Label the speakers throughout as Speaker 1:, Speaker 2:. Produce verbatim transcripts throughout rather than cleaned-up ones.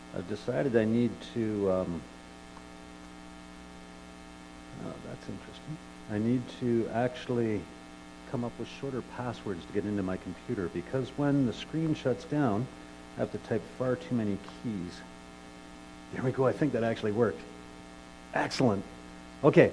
Speaker 1: I've decided I need to, um, oh, that's interesting. I need to actually come up with shorter passwords to get into my computer because when the screen shuts down, I have to type far too many keys. There we go. I think that actually worked. Excellent. Okay.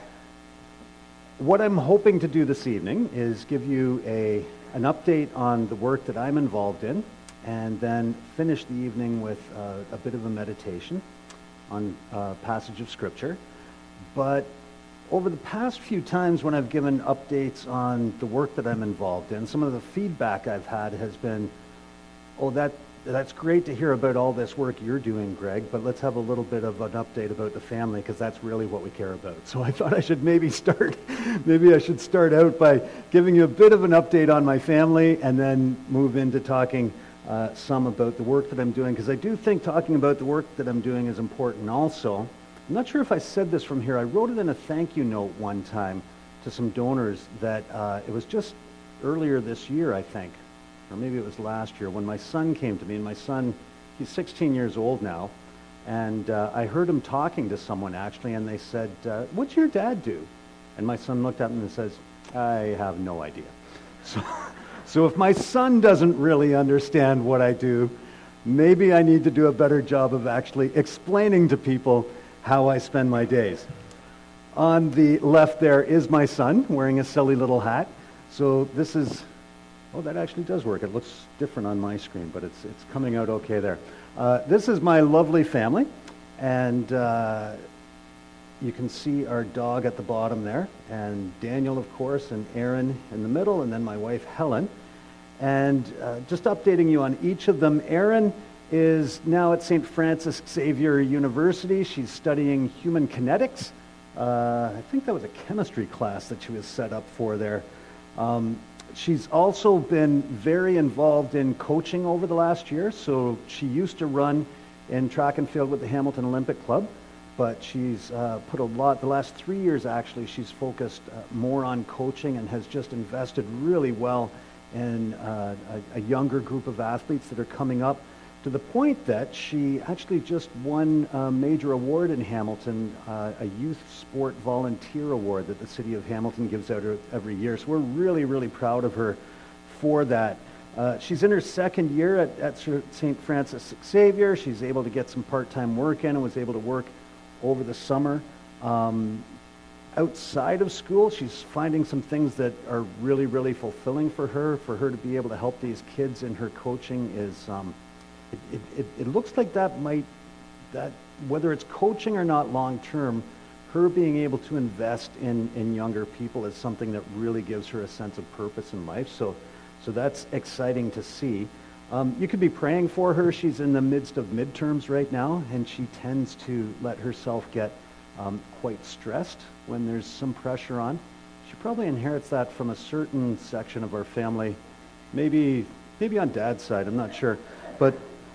Speaker 1: What I'm hoping to do this evening is give you a an update on the work that I'm involved in, and then finish the evening with uh, a bit of a meditation on a passage of Scripture. But over the past few times when I've given updates on the work that I'm involved in, some of the feedback I've had has been, oh, that that's great to hear about all this work you're doing, Greg, but let's have a little bit of an update about the family because that's really what we care about. So I thought I should maybe start, maybe I should start out by giving you a bit of an update on my family and then move into talking uh, some about the work that I'm doing, because I do think talking about the work that I'm doing is important also. I'm not sure if I said this from here. I wrote it in a thank you note one time to some donors that uh, it was just earlier this year, I think, or maybe it was last year, when my son came to me. And my son, he's sixteen years old now, and uh, I heard him talking to someone actually, and they said, uh, what's your dad do? And my son looked at me and says, I have no idea. So, so if my son doesn't really understand what I do, maybe I need to do a better job of actually explaining to people how I spend my days. On the left there is my son wearing a silly little hat. So this is, oh, that actually does work. It looks different on my screen, but it's it's coming out okay there. Uh, this is my lovely family, and uh, you can see our dog at the bottom there, and Daniel, of course, and Aaron in the middle, and then my wife, Helen. And uh, just updating you on each of them, Aaron is now at Saint Francis Xavier University. She's studying human kinetics. Uh, I think that was a chemistry class that she was set up for there. Um, she's also been very involved in coaching over the last year. So she used to run in track and field with the Hamilton Olympic Club, but she's uh, put a lot, the last three years actually, she's focused uh, more on coaching and has just invested really well in uh, a, a younger group of athletes that are coming up, to the point that she actually just won a major award in Hamilton, uh, a youth sport volunteer award that the city of Hamilton gives out every year. So we're really, really proud of her for that. Uh, she's in her second year at, at Saint Francis Xavier. She's able to get some part-time work in and was able to work over the summer. Um, outside of school, she's finding some things that are really, really fulfilling for her. For her to be able to help these kids in her coaching is... Um, It, it, it looks like that might, that whether it's coaching or not long term, her being able to invest in, in younger people is something that really gives her a sense of purpose in life. So, so that's exciting to see. Um, you could be praying for her. She's in the midst of midterms right now, and she tends to let herself get um, quite stressed when there's some pressure on. She probably inherits that from a certain section of our family, maybe maybe on Dad's side. I'm not sure, but.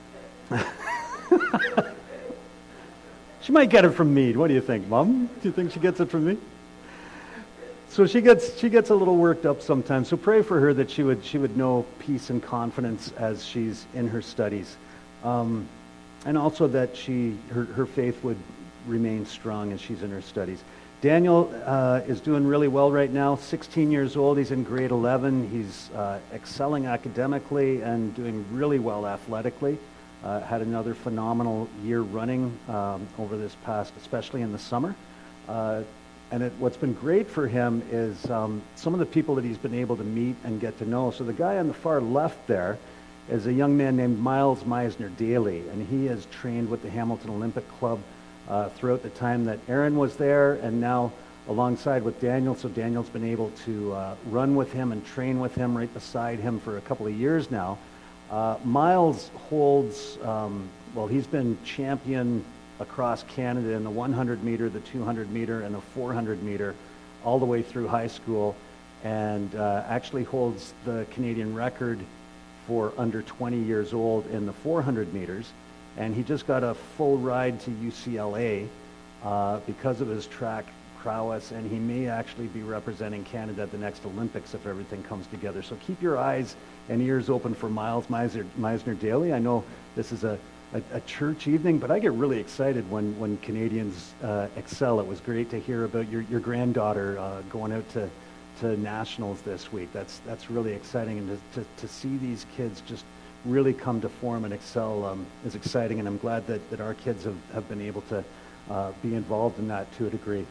Speaker 1: She might get it from me. What do you think, Mom? Do you think she gets it from me? So she gets she gets a little worked up sometimes. So pray for her that she would she would know peace and confidence as she's in her studies, um, and also that she her her faith would remain strong as she's in her studies. Daniel uh, is doing really well right now. sixteen years old. He's in grade eleven. He's uh, excelling academically and doing really well athletically. Uh, had another phenomenal year running um, over this past, especially in the summer. Uh, and it, what's been great for him is um, some of the people that he's been able to meet and get to know. So the guy on the far left there is a young man named Miles Meisner-Daly, and he has trained with the Hamilton Olympic Club uh, throughout the time that Aaron was there, and now alongside with Daniel. So Daniel's been able to uh, run with him and train with him right beside him for a couple of years now. Uh, Miles holds, um, well, he's been champion across Canada in the one hundred meter, the two hundred meter, and the four hundred meter, all the way through high school, and uh, actually holds the Canadian record for under twenty years old in the four hundred meters. And he just got a full ride to U C L A uh, because of his track prowess, and he may actually be representing Canada at the next Olympics if everything comes together. So keep your eyes and ears open for Miles Meisner, Meisner-Daly. I know this is a, a, a church evening, but I get really excited when, when Canadians uh, excel. It was great to hear about your, your granddaughter uh, going out to, to nationals this week. That's, that's really exciting, and to, to, to see these kids just really come to form and excel um, is exciting, and I'm glad that, that our kids have, have been able to uh, be involved in that to a degree.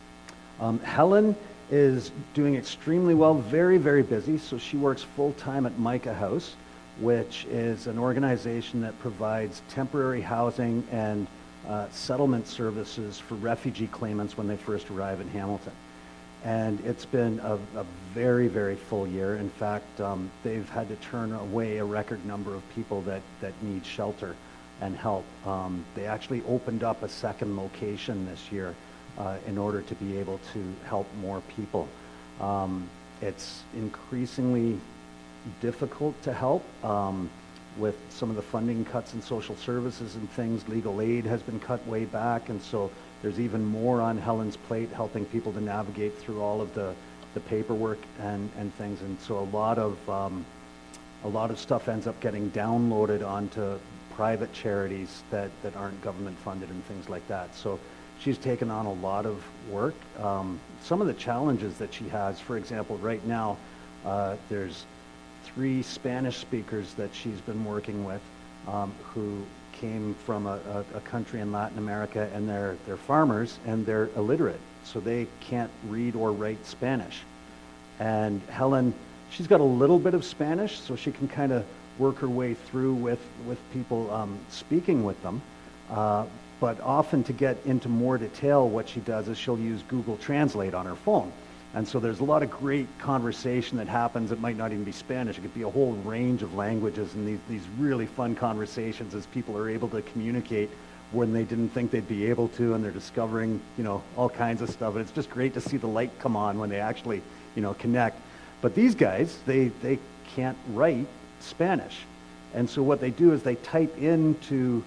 Speaker 1: Um, Helen is doing extremely well, very, very busy, so she works full-time at Micah House, which is an organization that provides temporary housing and uh, settlement services for refugee claimants when they first arrive in Hamilton. And it's been a, a very, very full year. In fact, um, they've had to turn away a record number of people that, that need shelter and help. Um, they actually opened up a second location this year uh, in order to be able to help more people. Um, it's increasingly difficult to help um, with some of the funding cuts in social services and things. Legal aid has been cut way back, and so there's even more on Helen's plate, helping people to navigate through all of the, the paperwork and, and things. And so a lot of um, a lot of stuff ends up getting downloaded onto private charities that, that aren't government funded and things like that. So she's taken on a lot of work. Um, some of the challenges that she has, for example, right now, uh, there's three Spanish speakers that she's been working with um, who came from a, a, a country in Latin America, and they're, they're farmers and they're illiterate, so they can't read or write Spanish. And Helen, she's got a little bit of Spanish, so she can kind of work her way through with, with people um, speaking with them. Uh, but often, to get into more detail, what she does is she'll use Google Translate on her phone. And so there's a lot of great conversation that happens. It might not even be Spanish. It could be a whole range of languages, and these, these really fun conversations as people are able to communicate when they didn't think they'd be able to, and they're discovering, you know, all kinds of stuff. And it's just great to see the light come on when they actually, you know, connect. But these guys, they, they can't write Spanish. And so what they do is they type into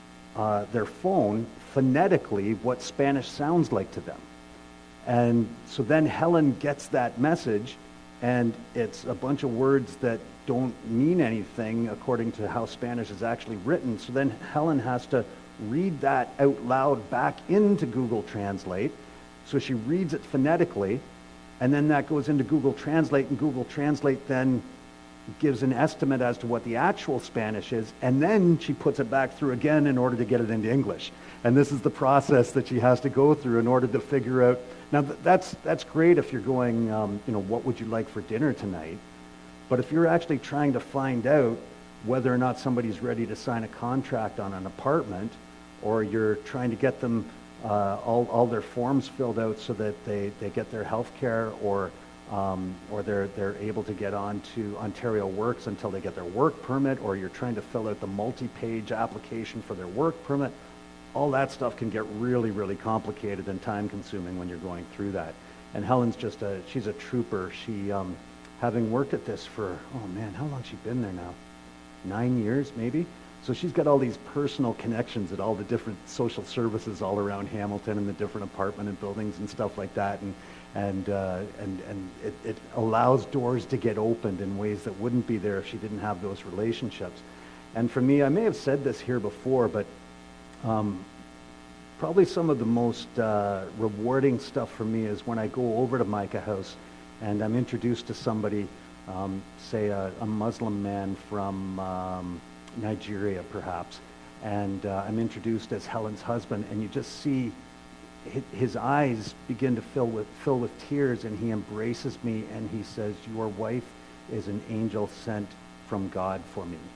Speaker 1: uh, their phone phonetically what Spanish sounds like to them. And so then Helen gets that message, and it's a bunch of words that don't mean anything according to how Spanish is actually written. So then Helen has to read that out loud back into Google Translate. So she reads it phonetically, and then that goes into Google Translate, and Google Translate then gives an estimate as to what the actual Spanish is, and then she puts it back through again in order to get it into English. And this is the process that she has to go through in order to figure out. Now, th- that's that's great if you're going, um, you know, what would you like for dinner tonight? But if you're actually trying to find out whether or not somebody's ready to sign a contract on an apartment, or you're trying to get them uh, all, all their forms filled out so that they, they get their health care, or um, or they're they're able to get on to Ontario Works until they get their work permit, or you're trying to fill out the multi-page application for their work permit, all that stuff can get really, really complicated and time-consuming when you're going through that. And Helen's just a, she's a trooper. She, um, having worked at this for, oh man, how long has she been there now? Nine years, maybe? So she's got all these personal connections at all the different social services all around Hamilton, and the different apartment and buildings and stuff like that. And and uh, and, and it, it allows doors to get opened in ways that wouldn't be there if she didn't have those relationships. And for me, I may have said this here before, but Um, probably some of the most uh, rewarding stuff for me is when I go over to Micah House and I'm introduced to somebody, um, say a, a Muslim man from um, Nigeria perhaps, and uh, I'm introduced as Helen's husband, and you just see his, his eyes begin to fill with, fill with tears, and he embraces me and he says, "Your wife is an angel sent from God for me."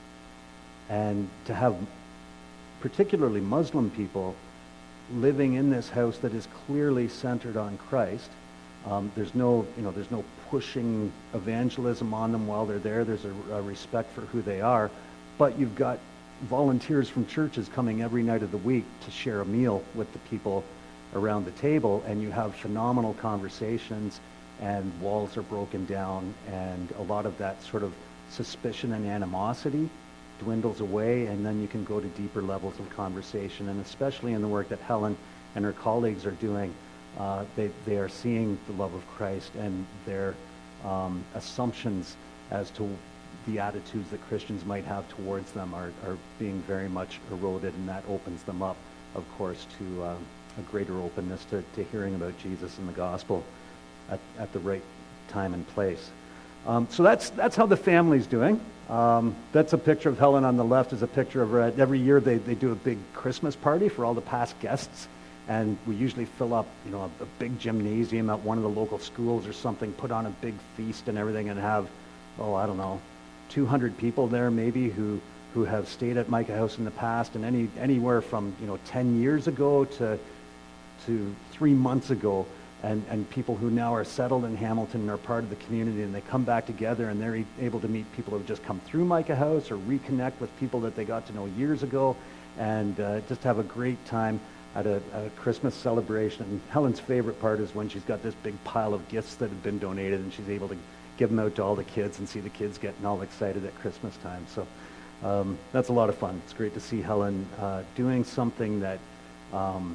Speaker 1: And to have particularly Muslim people living in this house that is clearly centered on Christ. Um, there's no, you know, there's no pushing evangelism on them while they're there. There's a, a respect for who they are, but you've got volunteers from churches coming every night of the week to share a meal with the people around the table, and you have phenomenal conversations, and walls are broken down, and a lot of that sort of suspicion and animosity dwindles away, and then you can go to deeper levels of conversation. And especially in the work that Helen and her colleagues are doing, uh, they, they are seeing the love of Christ, and their um, assumptions as to the attitudes that Christians might have towards them are, are being very much eroded, and that opens them up, of course, to uh, a greater openness to, to hearing about Jesus and the gospel at, at the right time and place. Um, so that's that's how the family's doing. Um, that's a picture of Helen on the left. Is a picture of her. At, every year they, they do a big Christmas party for all the past guests, and we usually fill up, you know, a, a big gymnasium at one of the local schools or something, put on a big feast and everything, and have, oh, I don't know, two hundred people there maybe who who have stayed at Micah House in the past, and any anywhere from, you know, ten years ago to to three months ago. And, and people who now are settled in Hamilton and are part of the community, and they come back together and they're e- able to meet people who have just come through Micah House or reconnect with people that they got to know years ago, and uh, just have a great time at a, a Christmas celebration. And Helen's favorite part is when she's got this big pile of gifts that have been donated, and she's able to give them out to all the kids and see the kids getting all excited at Christmas time. So um, that's a lot of fun. It's great to see Helen uh, doing something that um,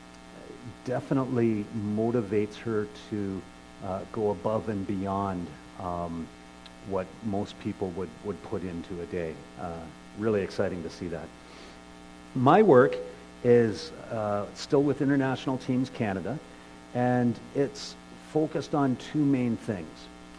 Speaker 1: definitely motivates her to uh, go above and beyond um, what most people would, would put into a day. Uh, really exciting to see that. My work is uh, still with International Teams Canada, and it's focused on two main things.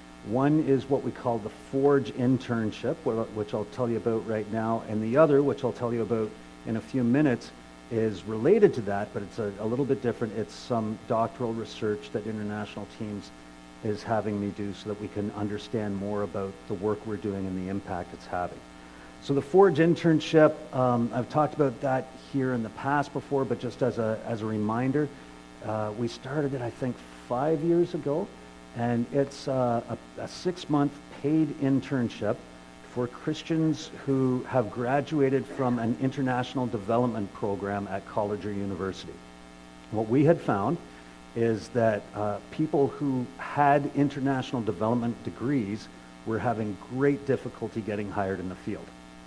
Speaker 1: One is what we call the Forge internship, which I'll tell you about right now, and the other, which I'll tell you about in a few minutes, is related to that, but it's a, a little bit different. It's some doctoral research that International Teams is having me do so that we can understand more about the work we're doing and the impact it's having. So the Forge internship, um, I've talked about that here in the past before, but just as a, as a reminder, uh, we started it, I think, five years ago, and it's uh, a, a six-month paid internship for Christians who have graduated from an international development program at college or university. What we had found is that uh, people who had international development degrees were having great difficulty getting hired in the field.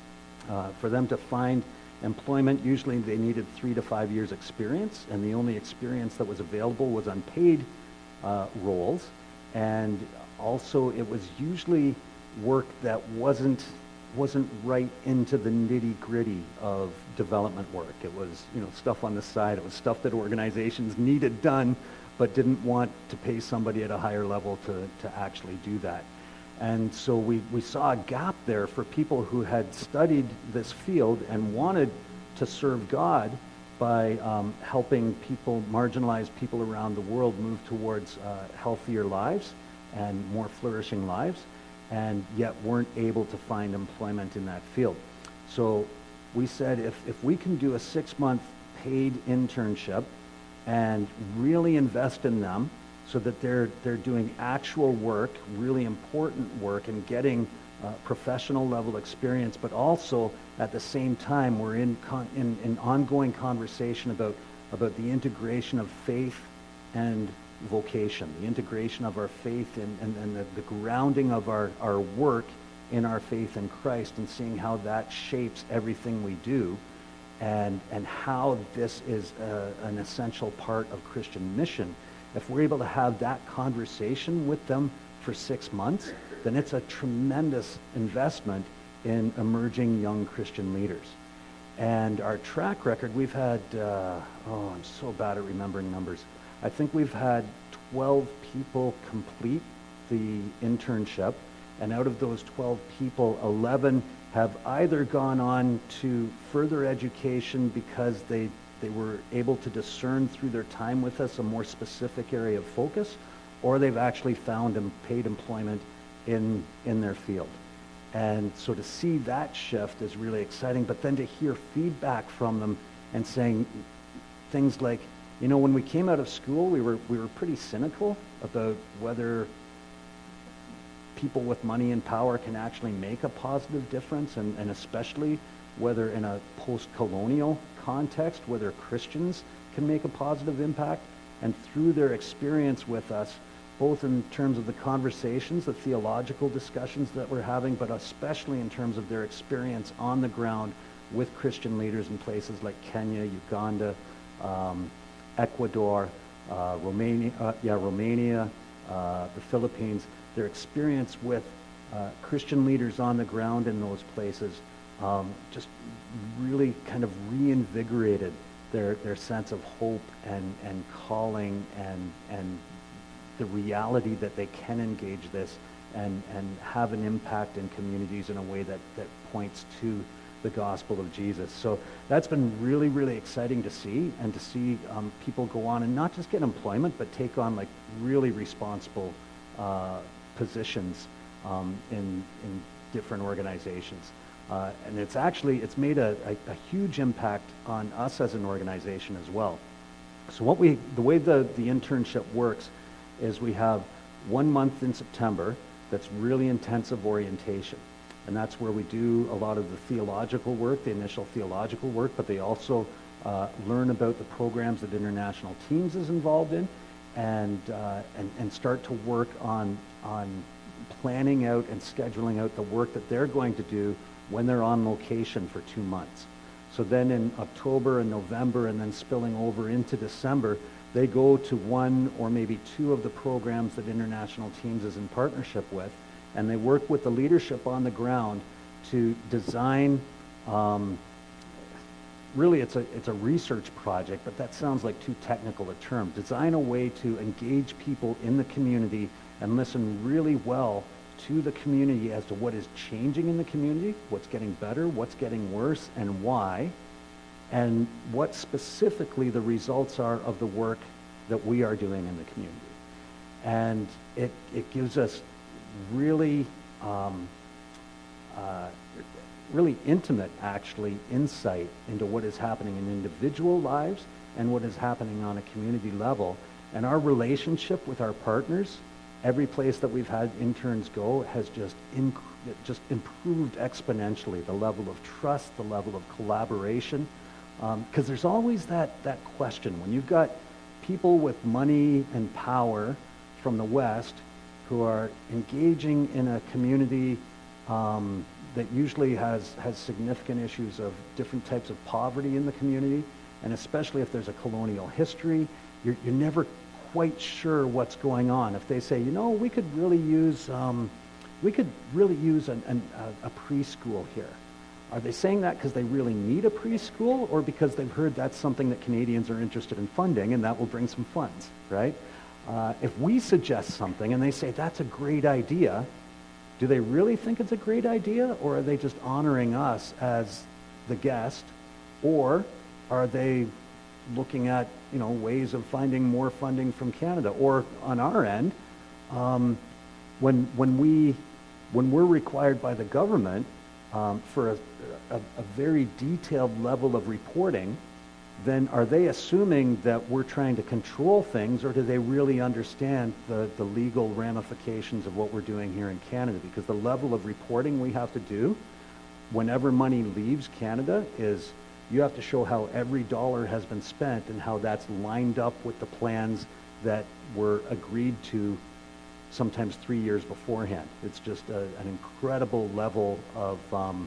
Speaker 1: Uh, for them to find employment, usually they needed three to five years experience, and the only experience that was available was unpaid uh, roles, and also it was usually work that wasn't wasn't right into the nitty-gritty of development work. It was, you know, stuff on the side. It was stuff that organizations needed done but didn't want to pay somebody at a higher level to, to actually do that. And so we, we saw a gap there for people who had studied this field and wanted to serve God by um, helping people, marginalized people around the world, move towards uh, healthier lives and more flourishing lives, and yet weren't able to find employment in that field. So we said, if, if we can do a six-month paid internship and really invest in them so that they're, they're doing actual work, really important work, and getting uh, professional level experience, but also at the same time we're in, con- in, in ongoing conversation about, about the integration of faith and vocation, the integration of our faith and, and, and the, the grounding of our, our work in our faith in Christ, and seeing how that shapes everything we do, and, and how this is a, an essential part of Christian mission. If we're able to have that conversation with them for six months, then it's a tremendous investment in emerging young Christian leaders. And our track record, we've had, uh, oh, I'm so bad at remembering numbers. I think we've had twelve people complete the internship, and out of those twelve people, eleven have either gone on to further education because they, they were able to discern through their time with us a more specific area of focus, or they've actually found and paid employment in, in their field. And so to see that shift is really exciting, but then to hear feedback from them and saying things like, you know, when we came out of school, we were we were pretty cynical about whether people with money and power can actually make a positive difference, and, and especially whether in a post-colonial context, whether Christians can make a positive impact. And through their experience with us, both in terms of the conversations, the theological discussions that we're having, but especially in terms of their experience on the ground with Christian leaders in places like Kenya, Uganda, um, Ecuador, uh, Romania, uh, yeah, Romania, uh, the Philippines, their experience with uh, Christian leaders on the ground in those places um, just really kind of reinvigorated their, their sense of hope and, and calling and, and the reality that they can engage this and, and have an impact in communities in a way that, that points to the gospel of Jesus. So that's been really, really exciting to see, and to see um, people go on and not just get employment, but take on like really responsible uh, positions um, in, in different organizations. Uh, and it's actually, it's made a, a, a huge impact on us as an organization as well. So what we, the way the, the internship works is we have one month in September that's really intensive orientation. And that's where we do a lot of the theological work, the initial theological work, but they also uh, learn about the programs that International Teams is involved in, and, uh, and, and start to work on, on planning out and scheduling out the work that they're going to do when they're on location for two months. So then in October and November, and then spilling over into December, they go to one or maybe two of the programs that International Teams is in partnership with, and they work with the leadership on the ground to design, um, really it's a, it's a research project, but that sounds like too technical a term. Design a way to engage people in the community and listen really well to the community as to what is changing in the community, what's getting better, what's getting worse, and why, and what specifically the results are of the work that we are doing in the community. And it, it gives us really, um, uh, really intimate, actually, insight into what is happening in individual lives and what is happening on a community level. And our relationship with our partners, every place that we've had interns go, has just inc- just improved exponentially. The level of trust, the level of collaboration, because um, there's always that that question when you've got people with money and power from the West who are engaging in a community um, that usually has has significant issues of different types of poverty in the community, and especially if there's a colonial history, you're, you're never quite sure what's going on. If they say, you know, we could really use, um, we could really use an, an, a, a preschool here. Are they saying that because they really need a preschool, or because they've heard that's something that Canadians are interested in funding and that will bring some funds, right? Uh, if we suggest something and they say that's a great idea, do they really think it's a great idea, or are they just honoring us as the guest, or are they looking at, you know, ways of finding more funding from Canada? Or on our end, um, when when we when we're required by the government um, for a, a, a very detailed level of reporting, then are they assuming that we're trying to control things, or do they really understand the, the legal ramifications of what we're doing here in Canada? Because the level of reporting we have to do whenever money leaves Canada is, you have to show how every dollar has been spent and how that's lined up with the plans that were agreed to sometimes three years beforehand. It's just a, an incredible level of um,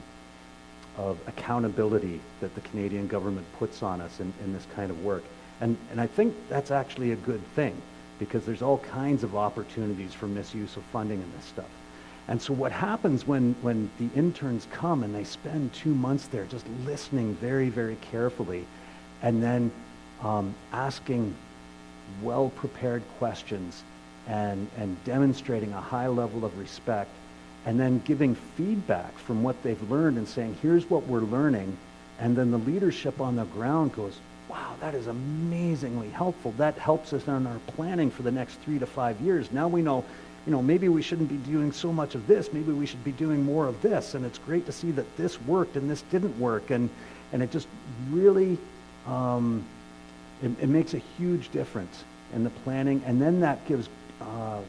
Speaker 1: of accountability that the Canadian government puts on us in, in this kind of work. And, and I think that's actually a good thing, because there's all kinds of opportunities for misuse of funding in this stuff. And so what happens when, when the interns come and they spend two months there just listening very, very carefully, and then um, asking well-prepared questions and, and demonstrating a high level of respect, and then giving feedback from what they've learned and saying, here's what we're learning, and then the leadership on the ground goes, wow, that is amazingly helpful. That helps us in our planning for the next three to five years. Now we know, you know, maybe we shouldn't be doing so much of this. Maybe we should be doing more of this. And it's great to see that this worked and this didn't work. And, and it just really, um, it, it makes a huge difference in the planning. And then that gives uh,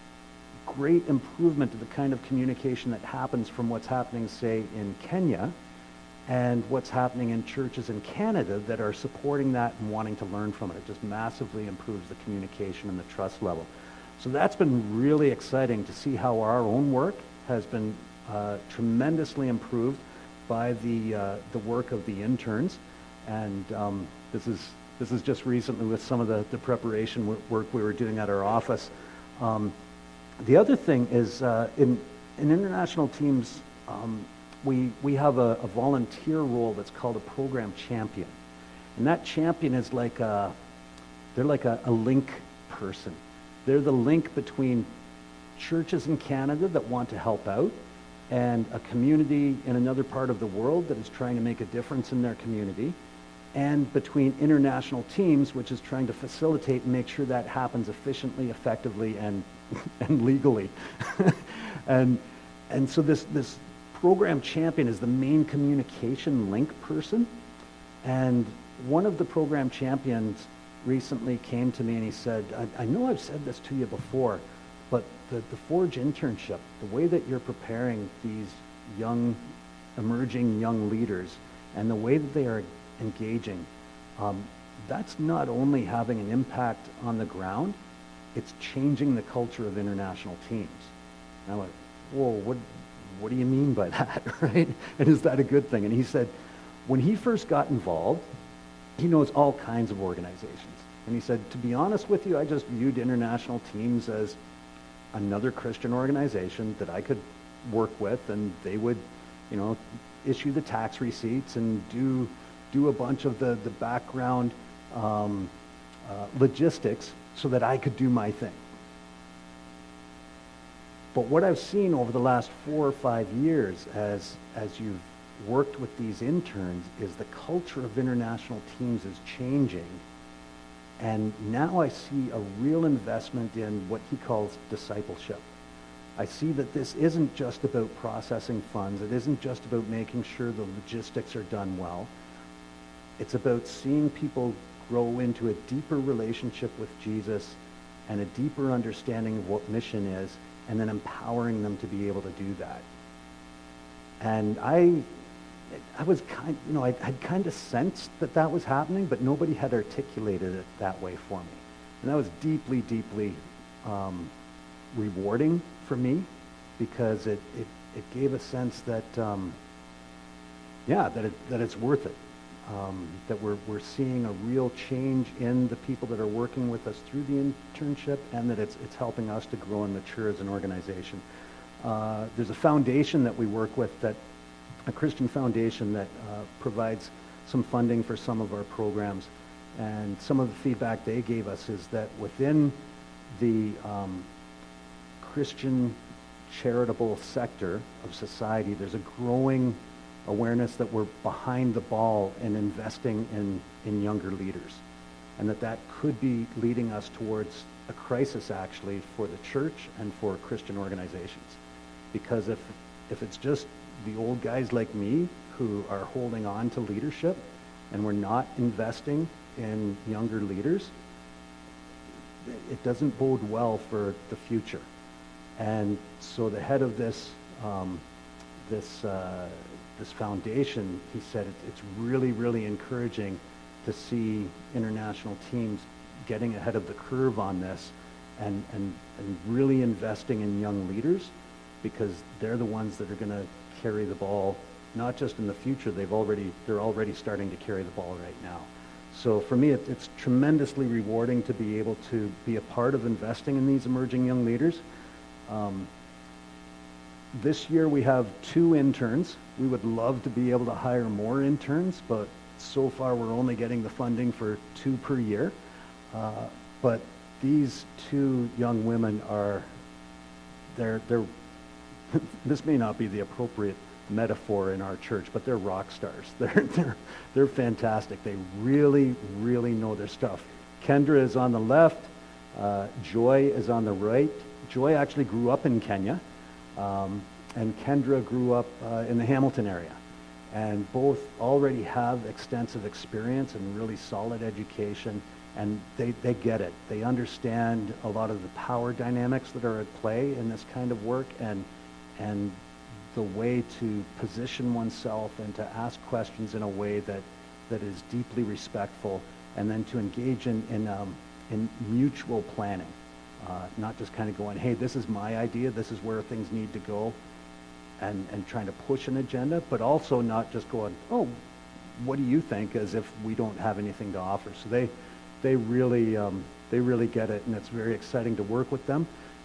Speaker 1: great improvement to the kind of communication that happens from what's happening, say, in Kenya, and what's happening in churches in Canada that are supporting that and wanting to learn from it. It just massively improves the communication and the trust level. So that's been really exciting to see how our own work has been uh, tremendously improved by the uh, the work of the interns. And um, this is this is just recently with some of the, the preparation work we were doing at our office. Um, the other thing is uh, in in international teams, um, we, we have a, a volunteer role that's called a program champion. And that champion is like a, they're like a, a link person. They're the link between churches in Canada that want to help out and a community in another part of the world that is trying to make a difference in their community, and between international teams, which is trying to facilitate and make sure that happens efficiently, effectively, and and legally. and and so this this program champion is the main communication link person. And one of the program champions recently came to me and he said, I, I know I've said this to you before, but the, the Forge internship, the way that you're preparing these young, emerging young leaders and the way that they are engaging, um, that's not only having an impact on the ground, it's changing the culture of international teams. And I went, whoa, what, what do you mean by that, right? And is that a good thing? And he said, when he first got involved, he knows all kinds of organizations. And he said, to be honest with you, I just viewed international teams as another Christian organization that I could work with, and they would, you know, issue the tax receipts and do do a bunch of the, the background um, uh, logistics so that I could do my thing. But what I've seen over the last four or five years as, as you've worked with these interns is the culture of international teams is changing. And now I see a real investment in what he calls discipleship. I see that this isn't just about processing funds. It isn't just about making sure the logistics are done well. It's about seeing people grow into a deeper relationship with Jesus and a deeper understanding of what mission is, and then empowering them to be able to do that. And I, I was kind, you know, I had kind of sensed that that was happening, but nobody had articulated it that way for me. And that was deeply, deeply um, rewarding for me, because it, it, it gave a sense that, um, yeah, that, it, that it's worth it. Um, that we're, we're seeing a real change in the people that are working with us through the internship, and that it's, it's helping us to grow and mature as an organization. Uh, there's a foundation that we work with, that a Christian foundation that uh, provides some funding for some of our programs. And some of the feedback they gave us is that within the um, Christian charitable sector of society, there's a growing awareness that we're behind the ball in investing in, in younger leaders, and that that could be leading us towards a crisis, actually, for the church and for Christian organizations. Because if, if it's just the old guys like me who are holding on to leadership and we're not investing in younger leaders, it doesn't bode well for the future. And so the head of this um, this uh, this foundation, he said it, it's really, really encouraging to see international teams getting ahead of the curve on this, and, and, and really investing in young leaders, because they're the ones that are going to carry the ball, not just in the future, they've already, they're already starting to carry the ball right now. So for me, it, it's tremendously rewarding to be able to be a part of investing in these emerging young leaders. Um, This year we have two interns. We would love to be able to hire more interns, but so far we're only getting the funding for two per year. Uh, but these two young women are, they're, they're this may not be the appropriate metaphor in our church, but they're rock stars. They're, they're, they're fantastic. They really, really know their stuff. Kendra is on the left. Uh, Joy is on the right. Joy actually grew up in Kenya. Um, and Kendra grew up uh, in the Hamilton area. And both already have extensive experience and really solid education, and they, they get it. They understand a lot of the power dynamics that are at play in this kind of work, and, and the way to position oneself and to ask questions in a way that, that is deeply respectful, and then to engage in, in, um, in mutual planning. Uh, not just kind of going, hey, this is my idea, this is where things need to go, and, and trying to push an agenda, but also not just going, oh, what do you think, as if we don't have anything to offer. So they they really um, they really get it, and it's very exciting to work with them.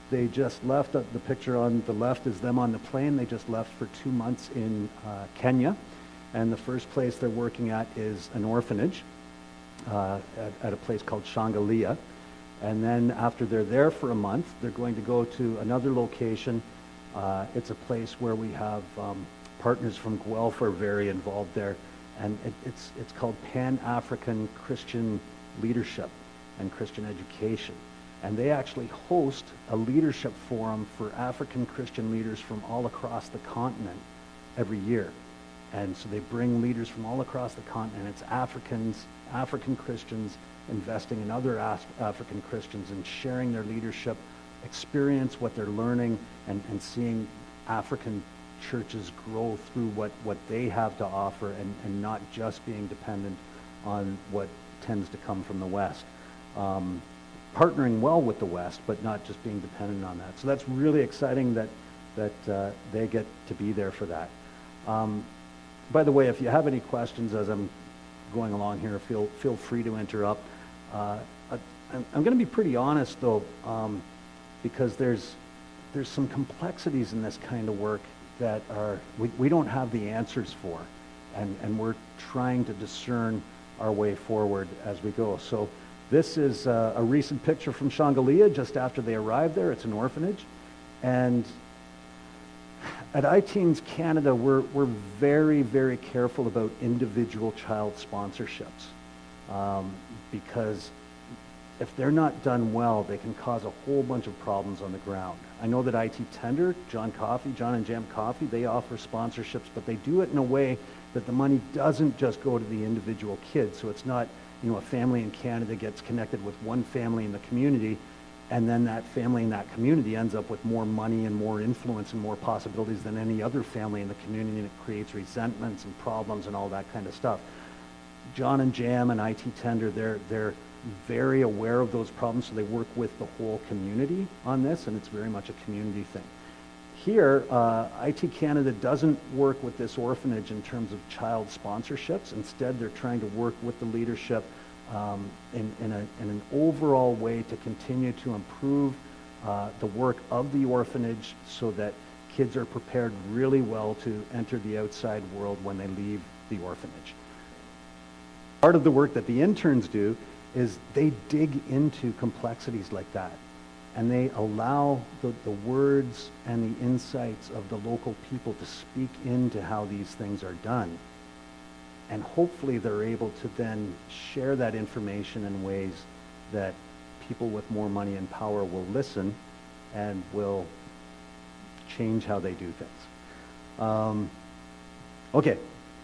Speaker 1: They just left, uh, the picture on the left is them on the plane. They just left for two months in uh, Kenya. And the first place they're working at is an orphanage uh, at, at a place called Shangalia. And then after they're there for a month, they're going to go to another location. Uh, it's a place where we have um, partners from Guelph are very involved there. And it, it's, it's called Pan-African Christian Leadership and Christian Education. And they actually host a leadership forum for African Christian leaders from all across the continent every year. And so they bring leaders from all across the continent. It's Africans, African Christians investing in other Af- African Christians and sharing their leadership experience, what they're learning, and, and seeing African churches grow through what, what they have to offer, and, and not just being dependent on what tends to come from the West. Um, partnering well with the West, but not just being dependent on that. So that's really exciting that, that uh, they get to be there for that. Um, by the way, if you have any questions as I'm going along here, feel, feel free to interrupt. Uh, I, I'm, I'm going to be pretty honest, though, um, because there's, there's some complexities in this kind of work that are we, we don't have the answers for, and, and we're trying to discern our way forward as we go. So this is uh, a recent picture from Shangalia just after they arrived there. It's an orphanage. And at iTeens Canada, we're, we're very, very careful about individual child sponsorships um, because if they're not done well, they can cause a whole bunch of problems on the ground. I know that I T Tender, John Coffey, John and Jam Coffey, they offer sponsorships, but they do it in a way that the money doesn't just go to the individual kids. So it's not, you know, a family in Canada gets connected with one family in the community, and then that family in that community ends up with more money and more influence and more possibilities than any other family in the community, and it creates resentments and problems and all that kind of stuff. John and Jam and I T Tender, they're, they're very aware of those problems, so they work with the whole community on this, and it's very much a community thing. Here, uh, I T Canada doesn't work with this orphanage in terms of child sponsorships. Instead, they're trying to work with the leadership um, in, in, a, in an overall way to continue to improve uh, the work of the orphanage so that kids are prepared really well to enter the outside world when they leave the orphanage. Part of the work that the interns do is they dig into complexities like that, and they allow the, the words and the insights of the local people to speak into how these things are done. And hopefully they're able to then share that information in ways that people with more money and power will listen and will change how they do things. Um, okay.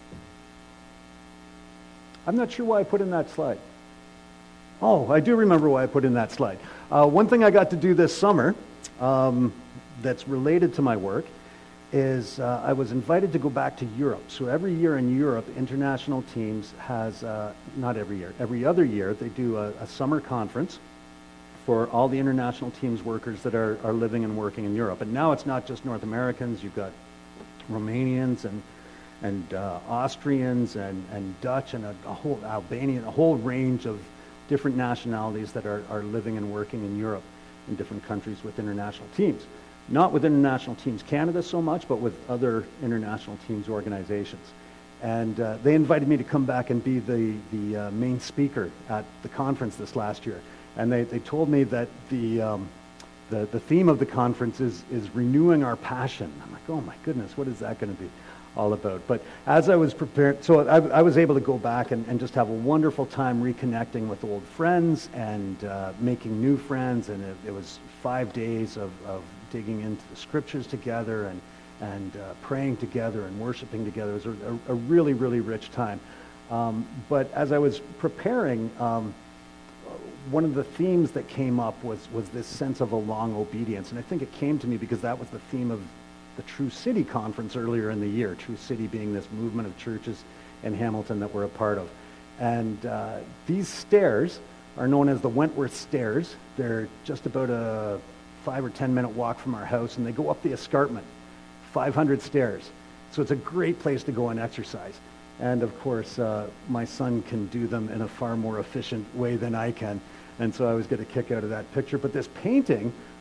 Speaker 1: I'm not sure why I put in that slide. Oh, I do remember why I put in that slide. Uh, one thing I got to do this summer um, that's related to my work is uh, I was invited to go back to Europe. So every year in Europe, international teams has, uh, not every year, every other year, they do a, a summer conference for all the international teams workers that are, are living and working in Europe. And now it's not just North Americans, you've got Romanians and and uh, Austrians and, and Dutch and a, a whole Albanian, a whole range of different nationalities that are, are living and working in Europe in different countries with international teams. Not with International Teams Canada so much, but with other international teams organizations. And uh, they invited me to come back and be the, the uh, main speaker at the conference this last year. And they, they told me that the, um, the, the theme of the conference is, is renewing our passion. I'm like, oh my goodness, what is that going to be all about? But as I was prepared, so I, I was able to go back and, and just have a wonderful time reconnecting with old friends and uh, making new friends, and it, it was five days of, of digging into the scriptures together and, and uh, praying together and worshiping together. It was a, a really, really rich time. Um, but as I was preparing, um, one of the themes that came up was, was this sense of a long obedience, and I think it came to me because that was the theme of the True City conference earlier in the year, True City being this movement of churches in Hamilton that we're a part of. And uh, these stairs are known as the Wentworth Stairs. They're just about a five or ten minute walk from our house, and they go up the escarpment, five hundred stairs. So it's a great place to go and exercise. And of course, uh, my son can do them in a far more efficient way than I can. And so I always get a kick out of that picture. But this painting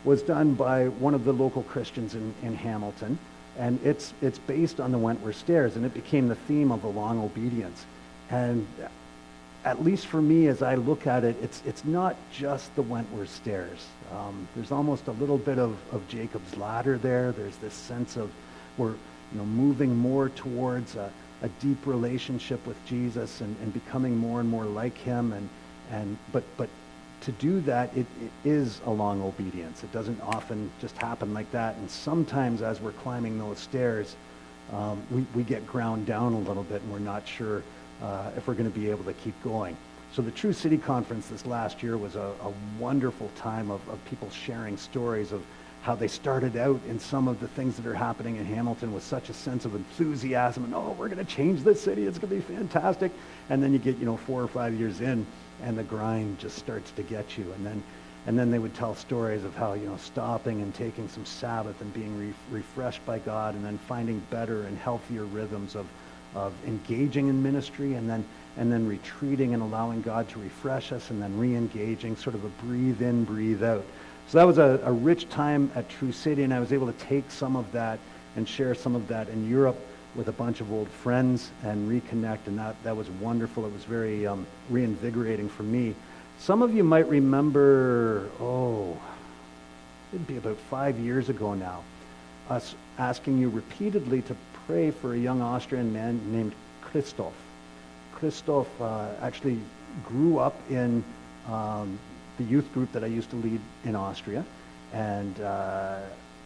Speaker 1: was done by one of the local Christians in, in Hamilton, and it's it's based on the Wentworth Stairs, and it became the theme of the long obedience. And at least for me, as I look at it, it's it's not just the Wentworth Stairs. Um, there's almost a little bit of, of Jacob's Ladder there. There's this sense of we're you know moving more towards a, a deep relationship with Jesus and, and becoming more and more like him. And and but but to do that, it, it is a long obedience. It doesn't often just happen like that. And sometimes as we're climbing those stairs, um, we, we get ground down a little bit and we're not sure uh, if we're going to be able to keep going. So the True City Conference this last year was a, a wonderful time of, of people sharing stories of how they started out in some of the things that are happening in Hamilton with such a sense of enthusiasm and, oh, we're going to change this city, it's going to be fantastic. And then you get, you know, four or five years in, and the grind just starts to get you. And then and then they would tell stories of how, you know, stopping and taking some Sabbath and being re- refreshed by God, and then finding better and healthier rhythms of, of engaging in ministry, and then and then retreating and allowing God to refresh us, and then re-engaging, sort of a breathe in, breathe out. So that was a, a rich time at True City, and I was able to take some of that and share some of that in Europe with a bunch of old friends and reconnect, and that, that was wonderful. It was very um, reinvigorating for me. Some of you might remember, oh, it'd be about five years ago now, us asking you repeatedly to pray for a young Austrian man named Christoph. Christoph uh, actually grew up in um, the youth group that I used to lead in Austria, and uh,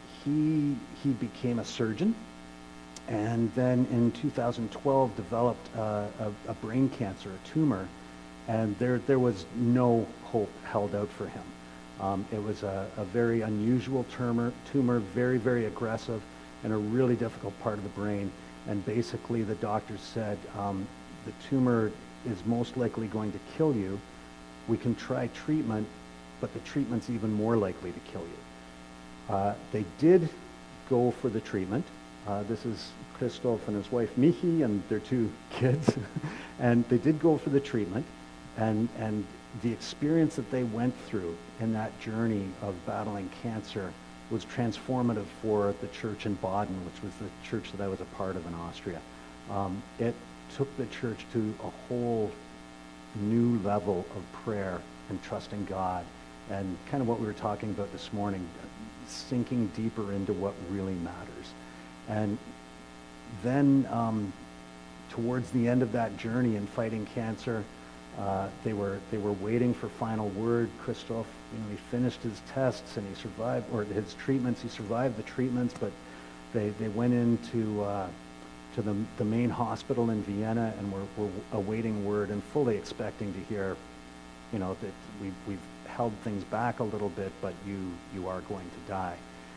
Speaker 1: he he became a surgeon, and then in two thousand twelve developed uh, a, a brain cancer, a tumor, and there there was no hope held out for him. Um, it was a, a very unusual tumor, tumor, very very aggressive, and a really difficult part of the brain. And basically, the doctors said um, the tumor is most likely going to kill you. We can try treatment, but the treatment's even more likely to kill you. Uh, they did go for the treatment. Uh, this is Christoph and his wife Michi and their two kids. And they did go for the treatment. And, and the experience that they went through in that journey of battling cancer was transformative for the church in Baden, which was the church that I was a part of in Austria. Um, it took the church to a whole new level of prayer and trusting God, and kind of what we were talking about this morning, sinking deeper into what really matters. And then um, towards the end of that journey in fighting cancer, uh, they were they were waiting for final word. Christoph, you know, he finished his tests and he survived, or his treatments. He survived the treatments, but they they went into uh, to the, the main hospital in Vienna, and we're, we're awaiting word and fully expecting to hear, you know, that we've, we've held things back a little bit, but you, you are going to die.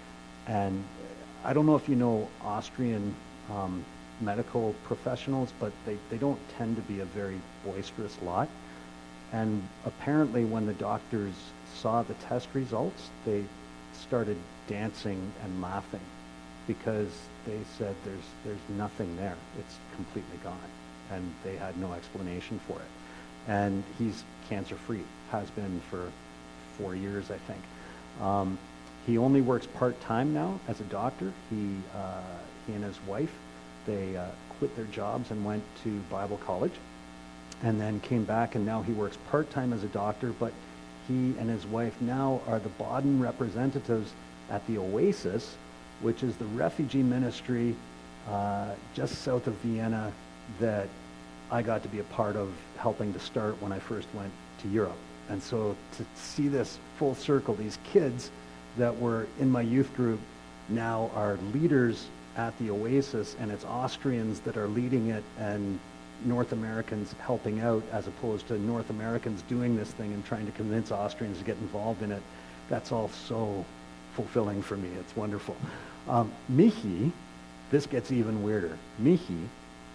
Speaker 1: And I don't know if you know Austrian um, medical professionals, but they, they don't tend to be a very boisterous lot. And apparently when the doctors saw the test results, they started dancing and laughing, because they said there's there's nothing there. It's completely gone. And they had no explanation for it. And he's cancer-free, has been for four years, I think. Um, he only works part-time now as a doctor. He, uh, he and his wife, they uh, quit their jobs and went to Bible college, and then came back, and now he works part-time as a doctor, but he and his wife now are the Baden representatives at the Oasis, which is the refugee ministry uh, just south of Vienna that I got to be a part of helping to start when I first went to Europe. And so to see this full circle, these kids that were in my youth group now are leaders at the Oasis, and it's Austrians that are leading it and North Americans helping out, as opposed to North Americans doing this thing and trying to convince Austrians to get involved in it. That's all so fulfilling for me. It's wonderful. Um, Michi, this gets even weirder. Michi,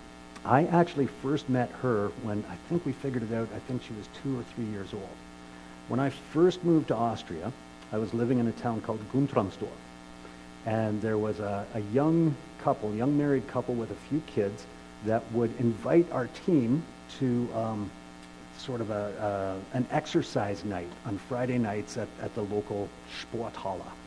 Speaker 1: I actually first met her when I think we figured it out. I think she was two or three years old. When I first moved to Austria, I was living in a town called Guntramsdorf. And there was a, a young couple, young married couple with a few kids that would invite our team to um, sort of a, uh, an exercise night on Friday nights at, at the local Sporthalle.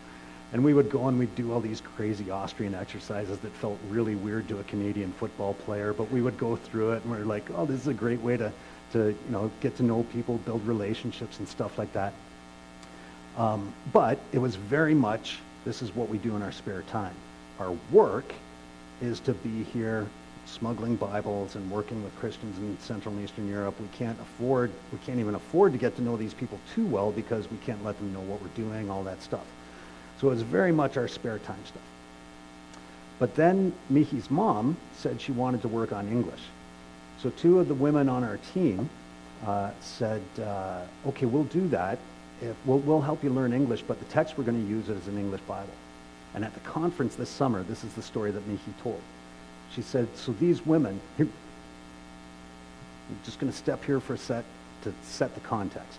Speaker 1: And we would go and we'd do all these crazy Austrian exercises that felt really weird to a Canadian football player, but we would go through it and we're like, oh, this is a great way to, to you know, get to know people, build relationships and stuff like that. Um, but it was very much, this is what we do in our spare time. Our work is to be here smuggling Bibles and working with Christians in Central and Eastern Europe. We can't afford, we can't even afford to get to know these people too well because we can't let them know what we're doing, all that stuff. So it was very much our spare time stuff. But then Michi's mom said she wanted to work on English. So two of the women on our team uh, said, uh, okay, we'll do that. If we'll, we'll help you learn English, but the text we're going to use it as an English Bible. And at the conference this summer, this is the story that Michi told. She said, so these women, here, I'm just going to step here for a sec to set the context.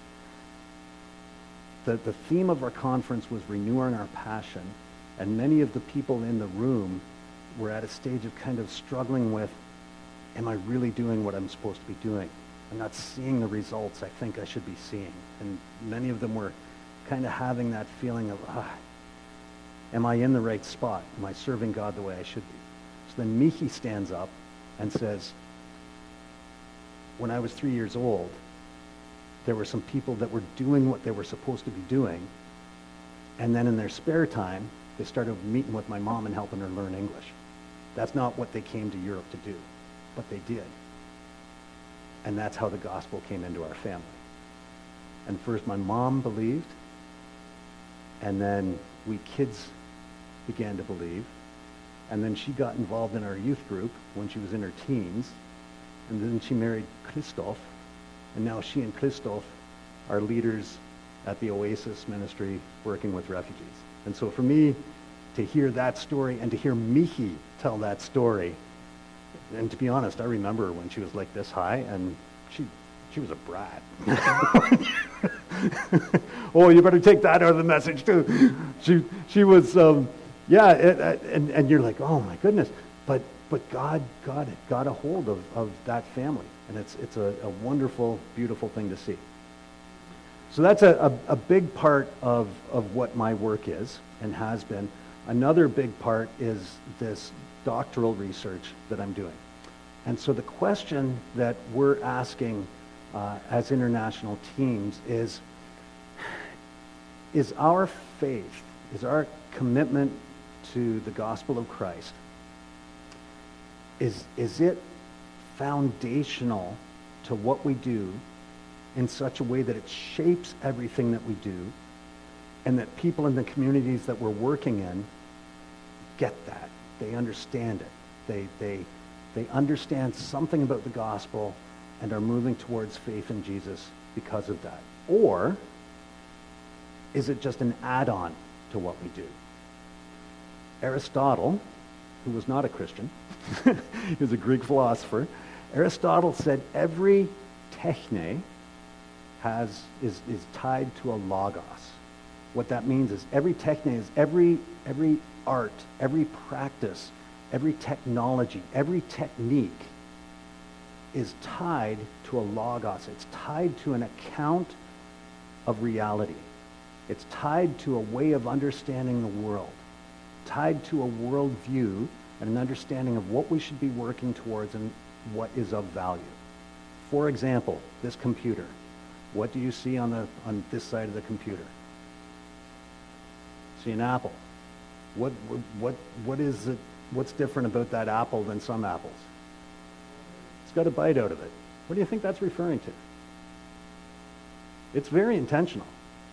Speaker 1: The, the theme of our conference was renewing our passion, and many of the people in the room were at a stage of kind of struggling with, am I really doing what I'm supposed to be doing? I'm not seeing the results I think I should be seeing. And many of them were kind of having that feeling of, ah, am I in the right spot? Am I serving God the way I should be? So then Michi stands up and says, when I was three years old, there were some people that were doing what they were supposed to be doing, and then in their spare time, they started meeting with my mom and helping her learn English. That's not what they came to Europe to do, but they did. And that's how the gospel came into our family. And first my mom believed, and then we kids began to believe, and then she got involved in our youth group when she was in her teens, and then she married Christoph, and now she and Christoph are leaders at the Oasis Ministry working with refugees. And so for me to hear that story and to hear Michi tell that story, and to be honest, I remember her when she was like this high, and she she was a brat. Oh, you better take that out of the message too. She she was, um, yeah, it, and and you're like, oh my goodness, but but God God got a hold of, of that family, and it's it's a, a wonderful, beautiful thing to see. So that's a, a, a big part of, of what my work is and has been. Another big part is this doctoral research that I'm doing. And so the question that we're asking uh, as international teams is, is our faith, is our commitment to the gospel of Christ, is, is it foundational to what we do in such a way that it shapes everything that we do, and that people in the communities that we're working in get that. They understand it. They, they, they understand something about the gospel and are moving towards faith in Jesus because of that. Or is it just an add-on to what we do? Aristotle, who was not a Christian, he was a Greek philosopher, Aristotle said every techne has is, is tied to a logos. What that means is every techne is every every art, every practice, every technology, every technique is tied to a logos. It's tied to an account of reality. It's tied to a way of understanding the world, tied to a worldview and an understanding of what we should be working towards and what is of value. For example, this computer. What do you see on the on this side of the computer? See an apple. What what what is it? What's different about that apple than some apples? It's got a bite out of it. What do you think that's referring to? It's very intentional.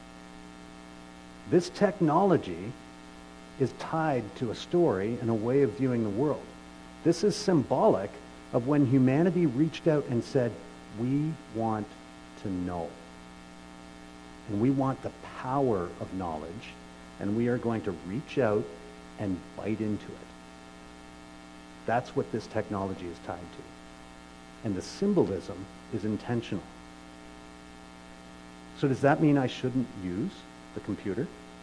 Speaker 1: This technology is tied to a story and a way of viewing the world. This is symbolic of when humanity reached out and said, we want to know. And we want the power of knowledge, and we are going to reach out and bite into it. That's what this technology is tied to. And the symbolism is intentional. So does that mean I shouldn't use the computer?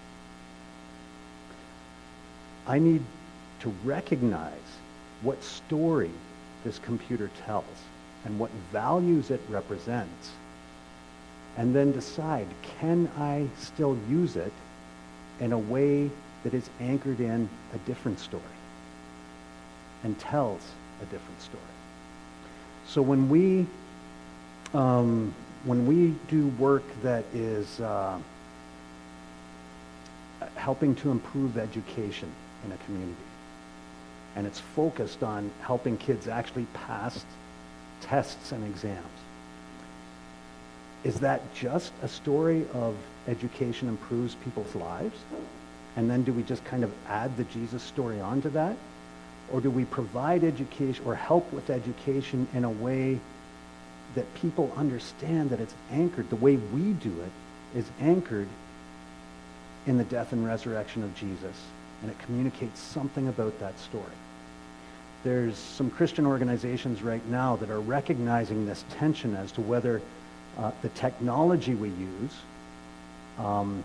Speaker 1: I need to recognize what story this computer tells and what values it represents, and then decide, can I still use it in a way that is anchored in a different story and tells a different story. So when we um, when we do work that is uh, helping to improve education in a community, and it's focused on helping kids actually pass tests and exams, is that just a story of education improves people's lives? And then do we just kind of add the Jesus story onto that? Or do we provide education or help with education in a way that people understand that it's anchored, the way we do it is anchored in the death and resurrection of Jesus, and it communicates something about that story? There's some Christian organizations right now that are recognizing this tension as to whether uh, the technology we use um,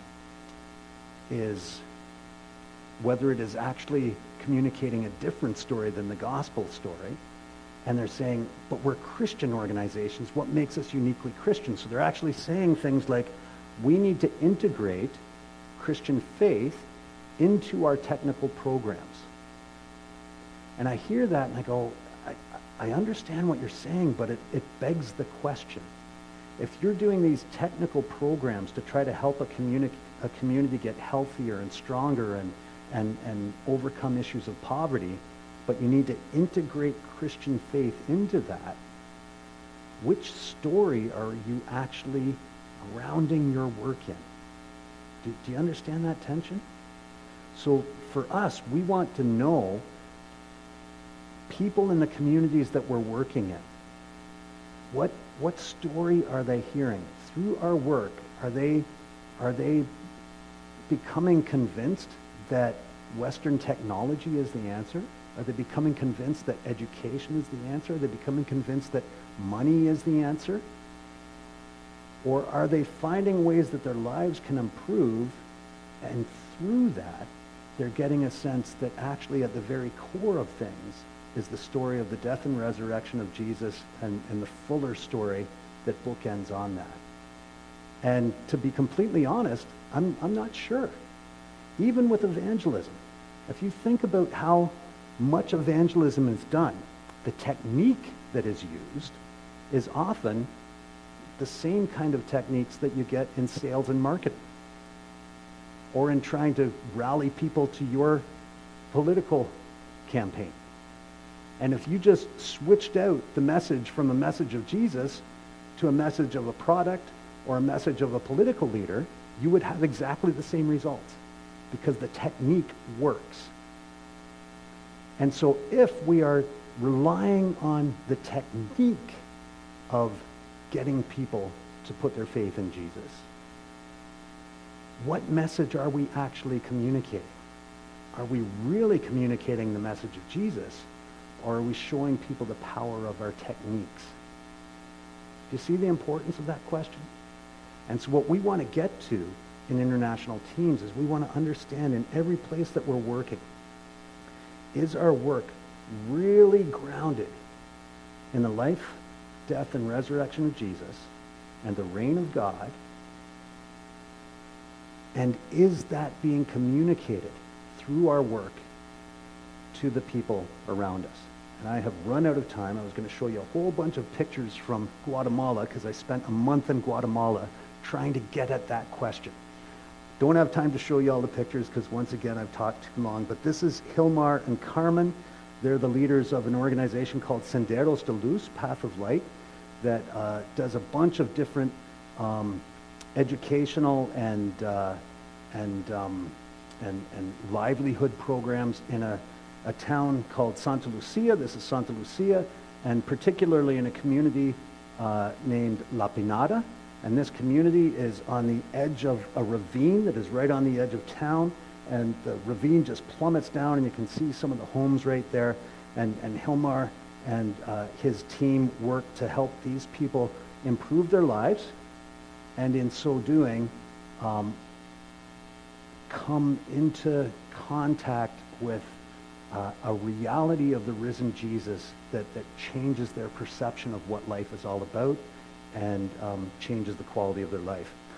Speaker 1: is, whether it is actually communicating a different story than the gospel story. And they're saying, but we're Christian organizations. What makes us uniquely Christian? So they're actually saying things like, we need to integrate Christian faith into our technical programs. And I hear that and I go, I, I understand what you're saying, but it, it begs the question. If you're doing these technical programs to try to help a community, a community get healthier and stronger and, and, and overcome issues of poverty, but you need to integrate Christian faith into that, which story are you actually grounding your work in? Do, do you understand that tension? So for us, we want to know people in the communities that we're working in. What, what story are they hearing? Through our work, are they, are they becoming convinced that Western technology is the answer? Are they becoming convinced that education is the answer? Are they becoming convinced that money is the answer? Or are they finding ways that their lives can improve, and through that, they're getting a sense that actually at the very core of things is the story of the death and resurrection of Jesus, and, and the fuller story that bookends on that. And to be completely honest, I'm, I'm not sure. Even with evangelism, if you think about how much evangelism is done, the technique that is used is often the same kind of techniques that you get in sales and marketing, or in trying to rally people to your political campaign. And if you just switched out the message from a message of Jesus to a message of a product or a message of a political leader, you would have exactly the same results, because the technique works. And so if we are relying on the technique of getting people to put their faith in Jesus, what message are we actually communicating? Are we really communicating the message of Jesus, or are we showing people the power of our techniques? Do you see the importance of that question? And so what we want to get to in international teams is we want to understand in every place that we're working, is our work really grounded in the life, death, and resurrection of Jesus and the reign of God? And is that being communicated through our work to the people around us? And I have run out of time. I was going to show you a whole bunch of pictures from Guatemala, because I spent a month in Guatemala trying to get at that question. Don't have time to show you all the pictures, because once again I've talked too long, but this is Hilmar and Carmen. They're the leaders of an organization called Senderos de Luz, Path of Light, that uh, does a bunch of different um, educational and, uh, and, um, and, and livelihood programs in a, a town called Santa Lucia. This is Santa Lucia, and particularly in a community uh, named La Pinada. And this community is on the edge of a ravine that is right on the edge of town, and the ravine just plummets down, and you can see some of the homes right there. And, and Hilmar and uh, his team work to help these people improve their lives, and in so doing, um, come into contact with uh, a reality of the risen Jesus that, that changes their perception of what life is all about, and um, changes the quality of their life.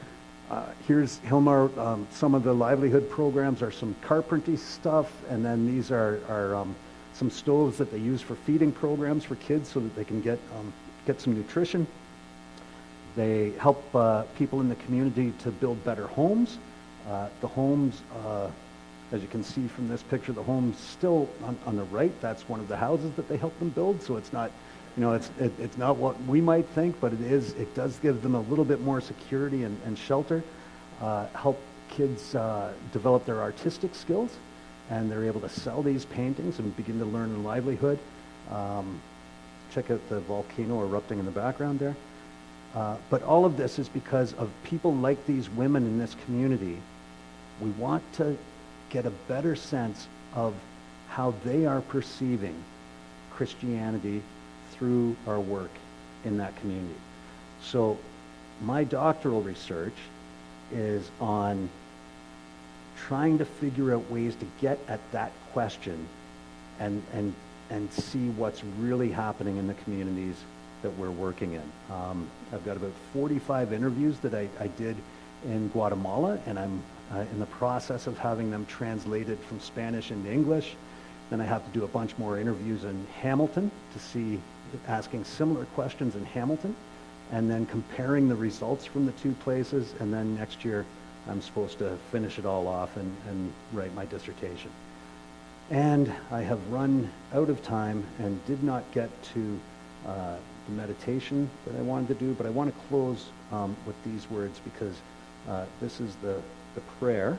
Speaker 2: Uh, here's Hilmar. Um, some of the livelihood programs are some carpentry stuff, and then these are, are um, some stoves that they use for feeding programs for kids so that they can get, um, get some nutrition. They help uh, people in the community to build better homes. Uh, the homes, uh, as you can see from this picture, the home's still on, on the right. That's one of the houses that they help them build. So it's not, you know, it's it, it's not what we might think, but it is. It does give them a little bit more security and, and shelter. Uh, help kids uh, develop their artistic skills, and they're able to sell these paintings and begin to learn a livelihood. Um, check out the volcano erupting in the background there. Uh, but all of this is because of people like these women in this community. We want to get a better sense of how they are perceiving Christianity through our work in that community. So my doctoral research is on trying to figure out ways to get at that question and, and, and see what's really happening in the communities that we're working in. Um, I've got about forty-five interviews that I, I did in Guatemala, and I'm uh, in the process of having them translated from Spanish into English. Then I have to do a bunch more interviews in Hamilton to see, asking similar questions in Hamilton, and then comparing the results from the two places, and then next year I'm supposed to finish it all off and, and write my dissertation. And I have run out of time and did not get to uh, the meditation that I wanted to do, but I want to close um, with these words, because uh, this is the, the prayer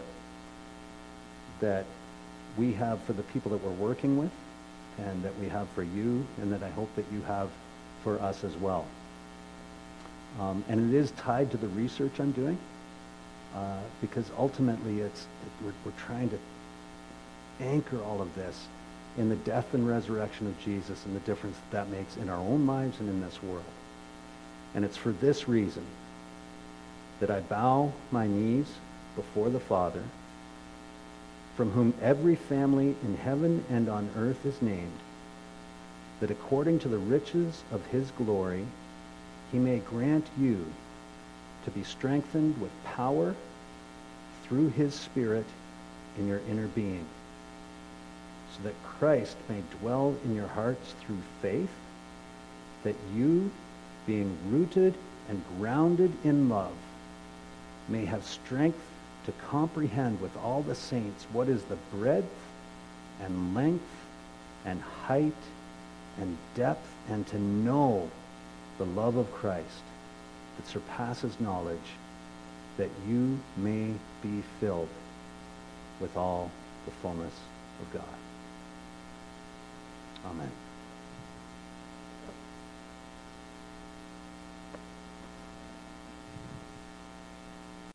Speaker 2: that we have for the people that we're working with, and that we have for you, and that I hope that you have for us as well. Um, and it is tied to the research I'm doing, uh, because ultimately it's it, we're, we're trying to anchor all of this in the death and resurrection of Jesus and the difference that, that makes in our own lives and in this world. And it's for this reason that I bow my knees before the Father, from whom every family in heaven and on earth is named, that according to the riches of his glory, he may grant you to be strengthened with power through his Spirit in your inner being, so that Christ may dwell in your hearts through faith, that you, being rooted and grounded in love, may have strength to comprehend with all the saints what is the breadth and length and height and depth, and to know the love of Christ that surpasses knowledge, that you may be filled with all the fullness of God. Amen.